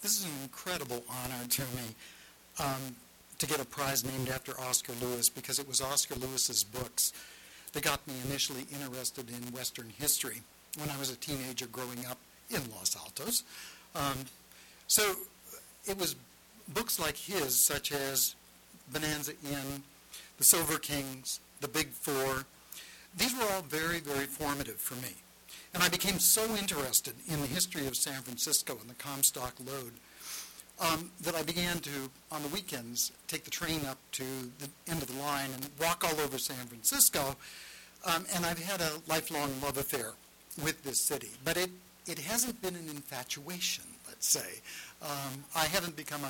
This is an incredible honor to me to get a prize named after Oscar Lewis, because it was Oscar Lewis's books that got me initially interested in Western history when I was a teenager growing up in Los Altos. So it was books like his, such as Bonanza Inn, The Silver Kings, The Big Four. These were all very, very formative for me. And I became so interested in the history of San Francisco and the Comstock Lode that I began to, on the weekends, take the train up to the end of the line and walk all over San Francisco. And I've had a lifelong love affair with this city. But it hasn't been an infatuation, let's say. I didn't become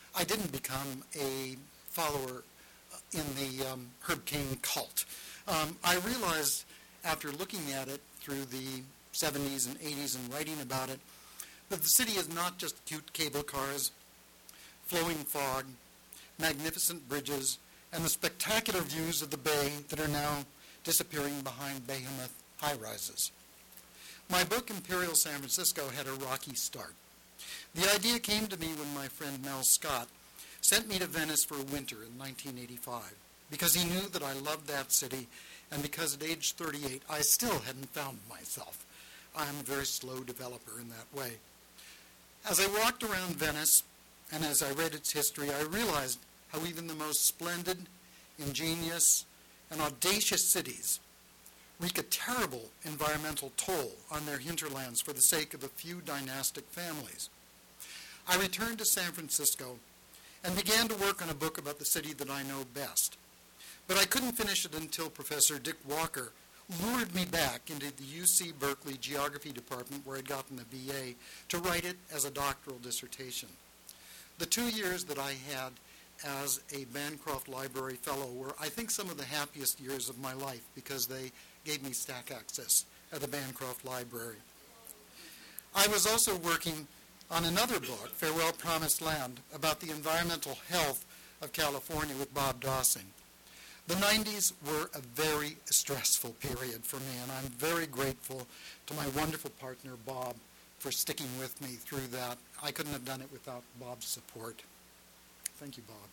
a follower in the Herb Caen cult. I realized after looking at it through the 70s and 80s and writing about it, that the city is not just cute cable cars, flowing fog, magnificent bridges, and the spectacular views of the bay that are now disappearing behind behemoth high-rises. My book, Imperial San Francisco, had a rocky start. The idea came to me when my friend Mel Scott sent me to Venice for a winter in 1985, because he knew that I loved that city, and because at age 38, I still hadn't found myself. I am a very slow developer in that way. As I walked around Venice, and as I read its history, I realized how even the most splendid, ingenious, and audacious cities wreak a terrible environmental toll on their hinterlands for the sake of a few dynastic families. I returned to San Francisco and began to work on a book about the city that I know best. But I couldn't finish it until Professor Dick Walker lured me back into the UC Berkeley Geography Department, where I'd gotten a BA, to write it as a doctoral dissertation. The 2 years that I had as a Bancroft Library Fellow were, I think, some of the happiest years of my life, because they gave me stack access at the Bancroft Library. I was also working on another book, Farewell Promised Land, about the environmental health of California with Bob Dossing. The 90s were a very stressful period for me, and I'm very grateful to my wonderful partner, Bob, for sticking with me through that. I couldn't have done it without Bob's support. Thank you, Bob.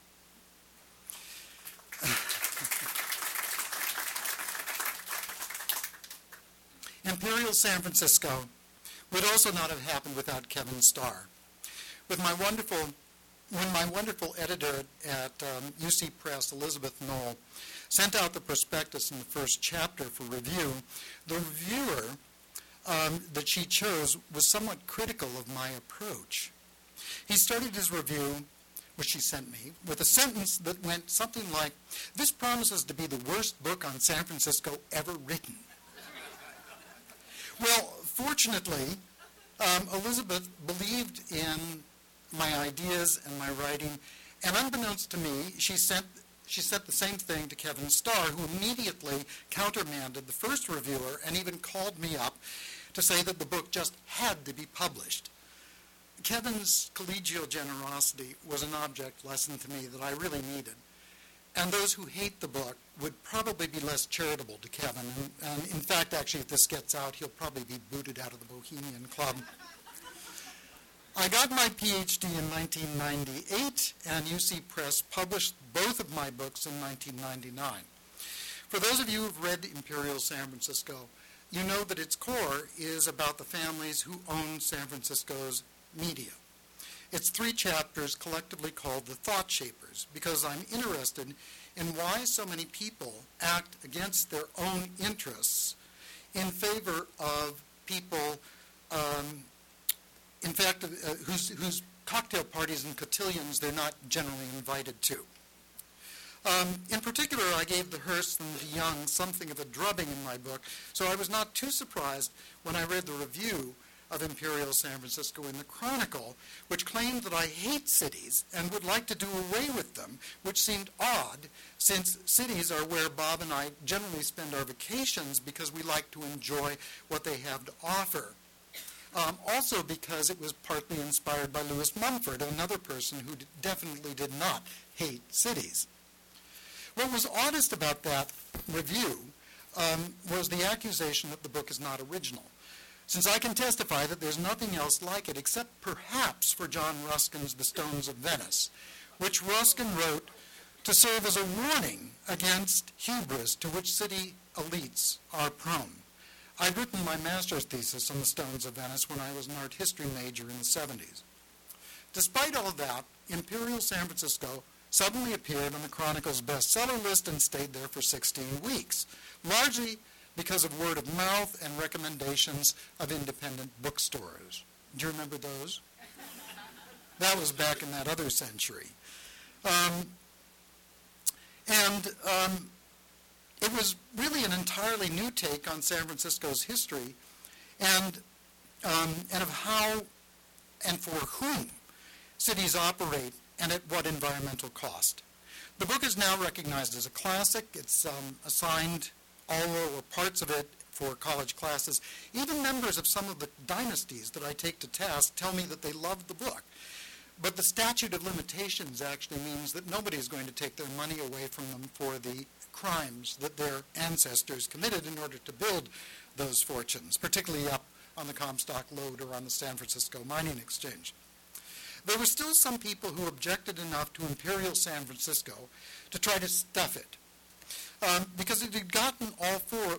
Imperial San Francisco would also not have happened without Kevin Starr. When my wonderful editor at UC Press, Elizabeth Knoll, sent out the prospectus in the first chapter for review, the reviewer that she chose was somewhat critical of my approach. He started his review, which she sent me, with a sentence that went something like, "This promises to be the worst book on San Francisco ever written." Well, fortunately, Elizabeth believed in my ideas and my writing, and unbeknownst to me, she said the same thing to Kevin Starr, who immediately countermanded the first reviewer and even called me up to say that the book just had to be published. Kevin's collegial generosity was an object lesson to me that I really needed. And those who hate the book would probably be less charitable to Kevin. And in fact, actually, if this gets out, he'll probably be booted out of the Bohemian Club. I got my PhD in 1998, and UC Press published both of my books in 1999. For those of you who've read Imperial San Francisco, you know that its core is about the families who own San Francisco's media. It's 3 chapters collectively called The Thought Shapers, because I'm interested in why so many people act against their own interests in favor of people, whose cocktail parties and cotillions they're not generally invited to. In particular, I gave the Hearsts and the Young something of a drubbing in my book, so I was not too surprised when I read the review of Imperial San Francisco in the Chronicle, which claimed that I hate cities and would like to do away with them, which seemed odd, since cities are where Bob and I generally spend our vacations because we like to enjoy what they have to offer. Also because it was partly inspired by Lewis Mumford, another person who definitely did not hate cities. What was oddest about that review was the accusation that the book is not original. since I can testify that there's nothing else like it except perhaps for John Ruskin's The Stones of Venice, which Ruskin wrote to serve as a warning against hubris to which city elites are prone. I'd written my master's thesis on the Stones of Venice when I was an art history major in the 70s. Despite all that, Imperial San Francisco suddenly appeared on the Chronicle's bestseller list and stayed there for 16 weeks, largely because of word of mouth and recommendations of independent bookstores. Do you remember those? That was back in that other century. It was really an entirely new take on San Francisco's history and of how and for whom cities operate and at what environmental cost. The book is now recognized as a classic. It's assigned all or parts of it for college classes. Even members of some of the dynasties that I take to task tell me that they love the book. But the statute of limitations actually means that nobody is going to take their money away from them for the crimes that their ancestors committed in order to build those fortunes, particularly up on the Comstock Lode or on the San Francisco Mining Exchange. There were still some people who objected enough to Imperial San Francisco to try to stuff it. Because I'd gotten all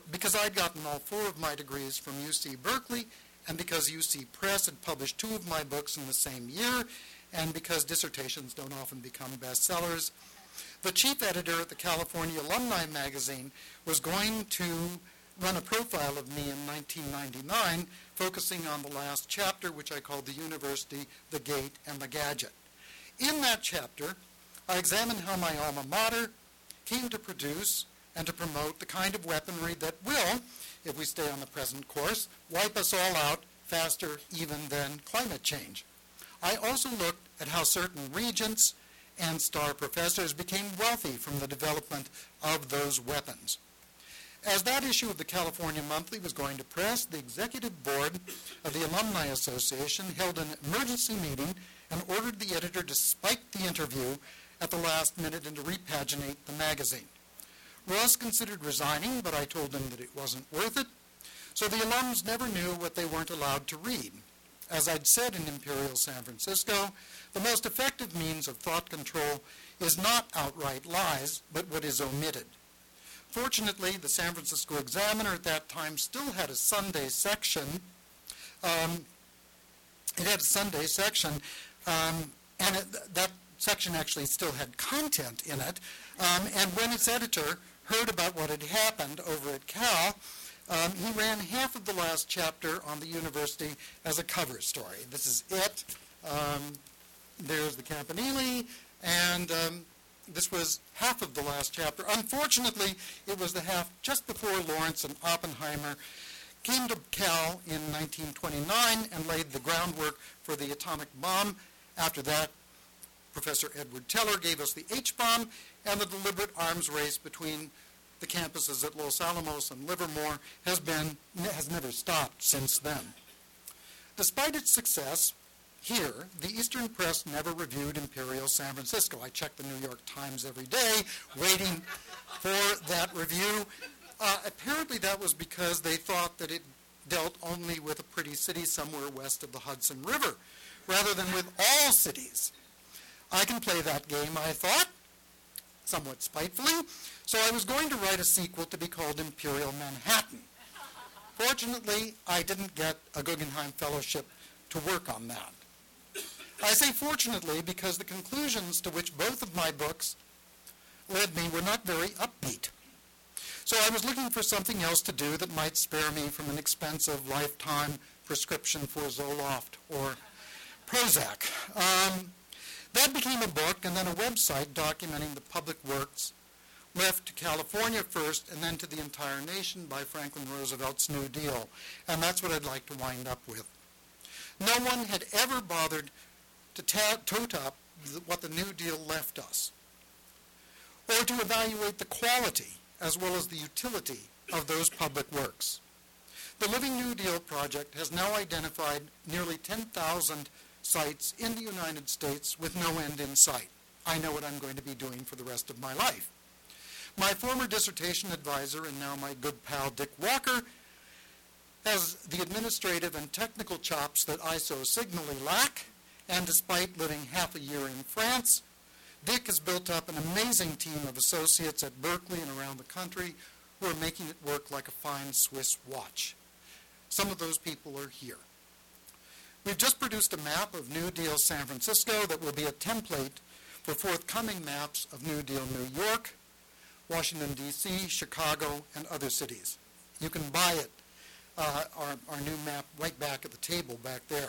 four of my degrees from UC Berkeley, and because UC Press had published 2 of my books in the same year, and because dissertations don't often become bestsellers, the chief editor at the California Alumni Magazine was going to run a profile of me in 1999, focusing on the last chapter, which I called The University, the Gate, and the Gadget. In that chapter, I examined how my alma mater came to produce and to promote the kind of weaponry that will, if we stay on the present course, wipe us all out faster even than climate change. I also looked at how certain regents and star professors became wealthy from the development of those weapons. As that issue of the California Monthly was going to press, the executive board of the Alumni Association held an emergency meeting and ordered the editor to spike the interview at the last minute and to repaginate the magazine. Ross considered resigning, but I told him that it wasn't worth it. So the alums never knew what they weren't allowed to read. As I'd said in Imperial San Francisco, the most effective means of thought control is not outright lies, but what is omitted. Fortunately, the San Francisco Examiner at that time still had a Sunday section. That section actually still had content in it. And when its editor heard about what had happened over at Cal, he ran half of the last chapter on the university as a cover story. This is it. There's the Campanile, and this was half of the last chapter. Unfortunately, it was the half just before Lawrence and Oppenheimer came to Cal in 1929 and laid the groundwork for the atomic bomb. After that, Professor Edward Teller gave us the H-bomb, and the deliberate arms race between the campuses at Los Alamos and Livermore has never stopped since then. Despite its success, here, the Eastern Press never reviewed Imperial San Francisco. I check the New York Times every day, waiting for that review. Apparently that was because they thought that it dealt only with a pretty city somewhere west of the Hudson River, rather than with all cities. I can play that game, I thought, somewhat spitefully, so I was going to write a sequel to be called Imperial Manhattan. Fortunately, I didn't get a Guggenheim Fellowship to work on that. I say fortunately because the conclusions to which both of my books led me were not very upbeat. So I was looking for something else to do that might spare me from an expensive lifetime prescription for Zoloft or Prozac. That became a book and then a website documenting the public works left to California first and then to the entire nation by Franklin Roosevelt's New Deal. And that's what I'd like to wind up with. No one had ever bothered to tote up what the New Deal left us, or to evaluate the quality as well as the utility of those public works. The Living New Deal project has now identified nearly 10,000 sites in the United States with no end in sight. I know what I'm going to be doing for the rest of my life. My former dissertation advisor and now my good pal Dick Walker has the administrative and technical chops that I so signally lack, and despite living half a year in France, Dick has built up an amazing team of associates at Berkeley and around the country who are making it work like a fine Swiss watch. Some of those people are here. We've just produced a map of New Deal San Francisco that will be a template for forthcoming maps of New Deal New York, Washington, D.C., Chicago, and other cities. You can buy it, our new map, right back at the table back there.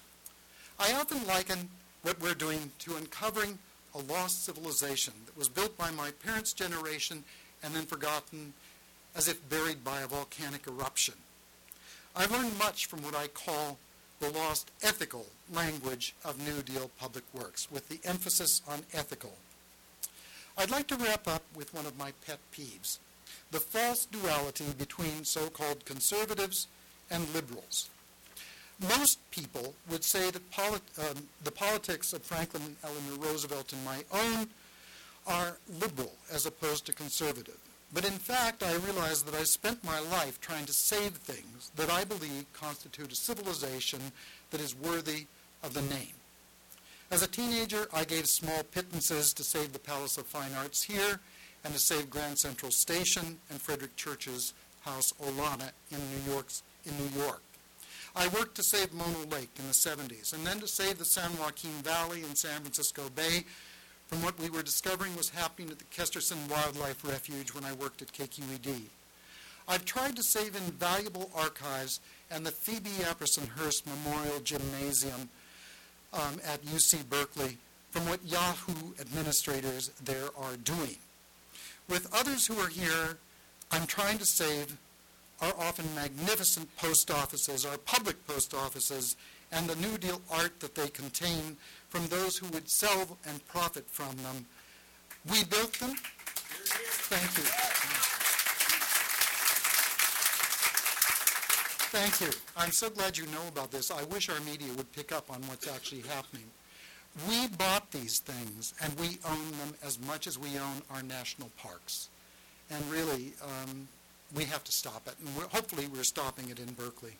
I often liken what we're doing to uncovering a lost civilization that was built by my parents' generation and then forgotten as if buried by a volcanic eruption. I've learned much from what I call the lost ethical language of New Deal public works, with the emphasis on ethical. I'd like to wrap up with one of my pet peeves, the false duality between so-called conservatives and liberals. Most people would say that the politics of Franklin and Eleanor Roosevelt and my own are liberal as opposed to conservative. But in fact, I realized that I spent my life trying to save things that I believe constitute a civilization that is worthy of the name. As a teenager, I gave small pittances to save the Palace of Fine Arts here and to save Grand Central Station and Frederick Church's House Olana in New York. I worked to save Mono Lake in the 70s, and then to save the San Joaquin Valley and San Francisco Bay from what we were discovering was happening at the Kesterson Wildlife Refuge when I worked at KQED. I've tried to save invaluable archives and the Phoebe Apperson Hearst Memorial Gymnasium at UC Berkeley from what Yahoo administrators there are doing. With others who are here, I'm trying to save our often magnificent post offices, our public post offices, and the New Deal art that they contain from those who would sell and profit from them. We built them. Thank you. Thank you. I'm so glad you know about this. I wish our media would pick up on what's actually happening. We bought these things, and we own them as much as we own our national parks. And really, we have to stop it. And hopefully we're stopping it in Berkeley.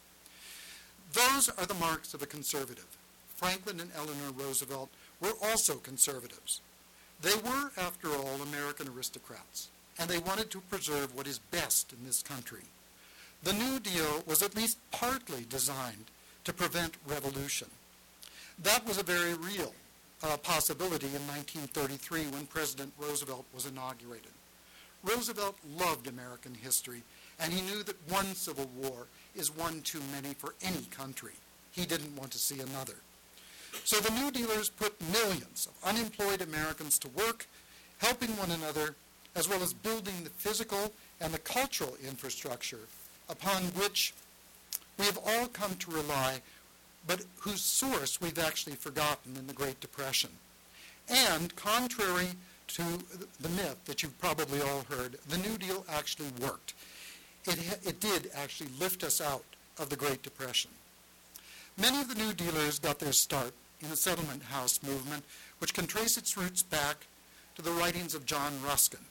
Those are the marks of a conservative. Franklin and Eleanor Roosevelt were also conservatives. They were, after all, American aristocrats, and they wanted to preserve what is best in this country. The New Deal was at least partly designed to prevent revolution. That was a very real possibility in 1933 when President Roosevelt was inaugurated. Roosevelt loved American history, and he knew that one civil war is one too many for any country. He didn't want to see another. So the New Dealers put millions of unemployed Americans to work, helping one another, as well as building the physical and the cultural infrastructure upon which we have all come to rely, but whose source we've actually forgotten in the Great Depression. And contrary to the myth that you've probably all heard, the New Deal actually worked. It did actually lift us out of the Great Depression. Many of the New Dealers got their start in the settlement house movement, which can trace its roots back to the writings of John Ruskin.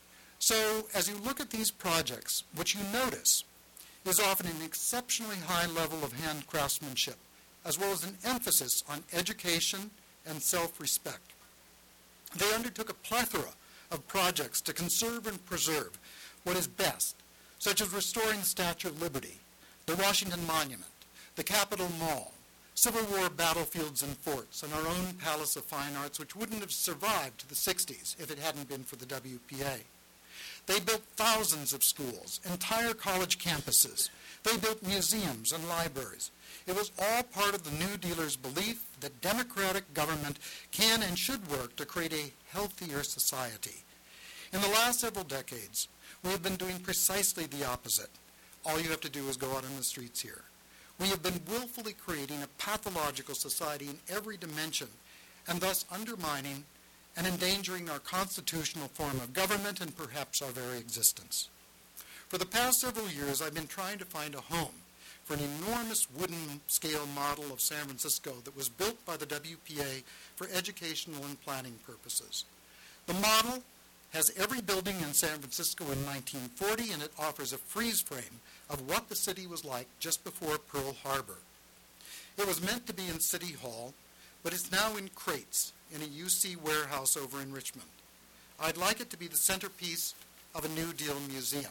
So as you look at these projects, what you notice is often an exceptionally high level of hand craftsmanship, as well as an emphasis on education and self-respect. They undertook a plethora of projects to conserve and preserve what is best, such as restoring the Statue of Liberty, the Washington Monument, the Capitol Mall, Civil War battlefields and forts, and our own Palace of Fine Arts, which wouldn't have survived to the 60s if it hadn't been for the WPA. They built thousands of schools, entire college campuses. They built museums and libraries. It was all part of the New Dealers' belief that democratic government can and should work to create a healthier society. In the last several decades, we have been doing precisely the opposite. All you have to do is go out on the streets here. We have been willfully creating a pathological society in every dimension, and thus undermining and endangering our constitutional form of government and perhaps our very existence. For the past several years, I've been trying to find a home for an enormous wooden scale model of San Francisco that was built by the WPA for educational and planning purposes. The model has every building in San Francisco in 1940, and it offers a freeze frame of what the city was like just before Pearl Harbor. It was meant to be in City Hall, but it's now in crates in a UC warehouse over in Richmond. I'd like it to be the centerpiece of a New Deal museum.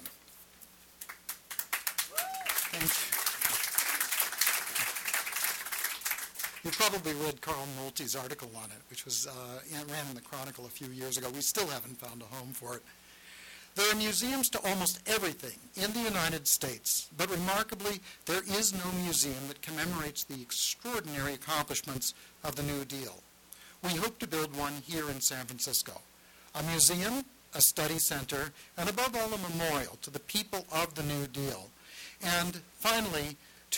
Thank you. You probably read Carl Nolte's article on it, which was ran in the Chronicle a few years ago. We still haven't found a home for it. There are museums to almost everything in the United States, but remarkably, there is no museum that commemorates the extraordinary accomplishments of the New Deal. We hope to build one here in San Francisco. A museum, a study center, and above all, a memorial to the people of the New Deal. And finally,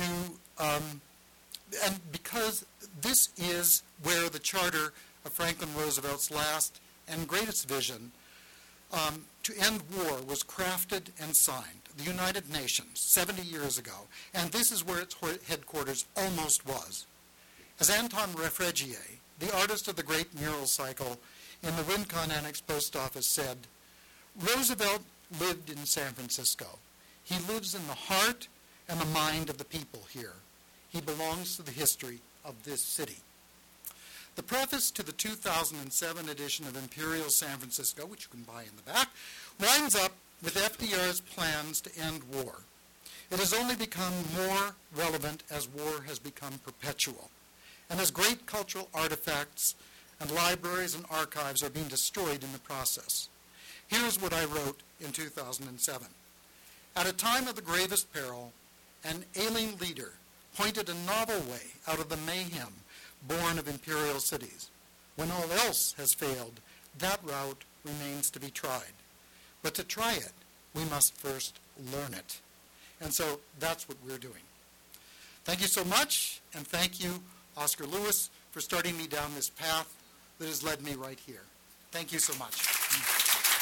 and because this is where the charter of Franklin Roosevelt's last and greatest vision to end war was crafted and signed, the United Nations, 70 years ago, and this is where its headquarters almost was. As Anton Refregier, the artist of the great mural cycle in the Rincon Annex Post Office said, Roosevelt lived in San Francisco. He lives in the heart and the mind of the people here. He belongs to the history of this city. The preface to the 2007 edition of Imperial San Francisco, which you can buy in the back, winds up with FDR's plans to end war. It has only become more relevant as war has become perpetual, and as great cultural artifacts and libraries and archives are being destroyed in the process. Here's what I wrote in 2007. At a time of the gravest peril, an ailing leader pointed a novel way out of the mayhem born of imperial cities. When all else has failed, that route remains to be tried. But to try it, we must first learn it. And so that's what we're doing. Thank you so much, and thank you, Oscar Lewis, for starting me down this path that has led me right here. Thank you so much.